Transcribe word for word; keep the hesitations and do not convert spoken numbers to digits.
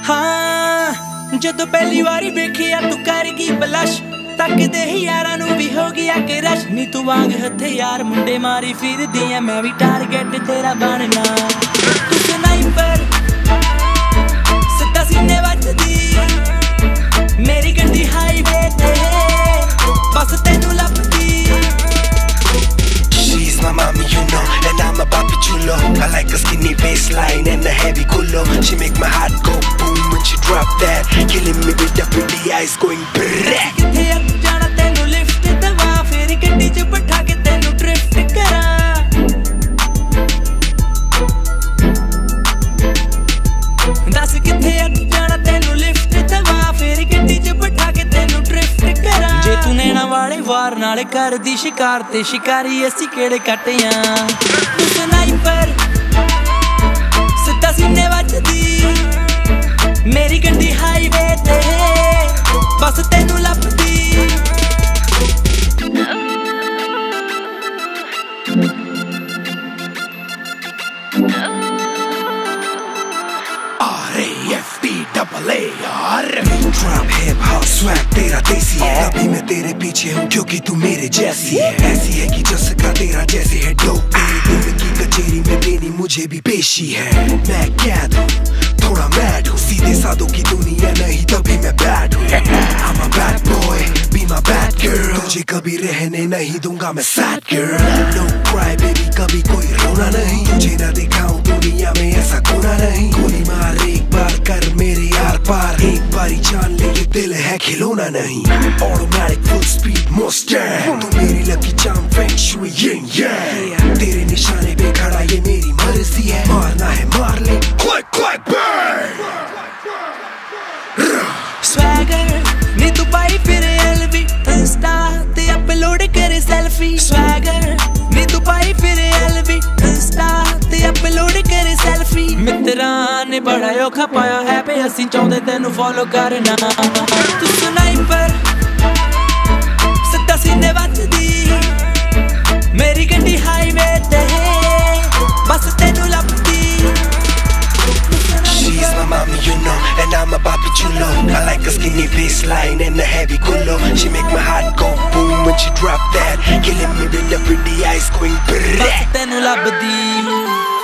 हाँ जदों पहली वारी वेखिया तू करगी बलश तकदे ही यारां नूं भी हो गया कि रश नी तू वांग हथियार मुंडे मारी फिरदी ऐ मैं भी टारगेट तेरा बनना तू स्नाइपर सिद्धा सीने वजदी मेरी गड्डी हाईवे ते बस तैनू लभदी She's my mommy, you know, and I'm a papi chulo. I like a skinny waistline and a heavy culo. She make my heart go boom when she drop that, killing me with the pretty eyes going brrrr. किथे अक जाना तैनू lift दवा फिर गड्डी च बैठा के तैनू ड्रिफ्ट करा दस किथे अक जाना तैनू लिफ्ट दवा फिर गड्डी च बैठा के तैनू ड्रिफ्ट करा जे तू नैना वाले वार नाले कर दी शिकार ते शिकारी असी केड़े कट्टियां तू स्नाइपर सिद्धा सीने वजदी मेरी गड्डी हाईवे ते बस तैनू लभदी R A F T double A R Trap hip hop swag तेरा देसी है तभी मैं तेरे पीछे हूँ क्योंकि तू मेरे जैसी है ऐसी है कि जैसा तेरा जैसे है डोप तेरे दिल की कचेरी में देनी मुझे भी पेशी है मैं कैद हूँ थोड़ा मैड हूँ सीधे साधों की दुनिया नहीं तभी मैं बैड हूँ I'm a bad boy be my bad girl तुझे कभी रहने नहीं दूंगा मैं sad girl no cry baby कभी कोई रोना नहीं तुझे ना दिखाऊं दुनिया में ऐसा कोना नहीं गोली मार एक बार कर मेरे यार पार एक बारी जान ले ये दिल है खिलौना नहीं automatic full speed Mustang तू मेरी lucky charm feng shui yin yang तेरे निशाने पे खड़ा ये मेरी मर्जी है मारना है मार ले click click bang Swagger नी तू पाई फिर L V इंस्टा ते अपलोड करे सेल्फी Swagger नी तू पाई फिर L V इंस्टा ते अपलोड करे सेल्फी मित्रां ने बड़ा औखा पाया है पे असीं चाहुंदे तैनू फॉलो करना तू स्नाइपर सिद्धा सीने वजदी मेरी गड्डी हाईवे ते बस तैनू लभदी She's my mommy, you know, and I'm a papi chulo. I like a skinny waistline and a heavy culo. She make my heart go boom when she drop that, killing me with the pretty eyes going brrrr. बस तैनू लभदी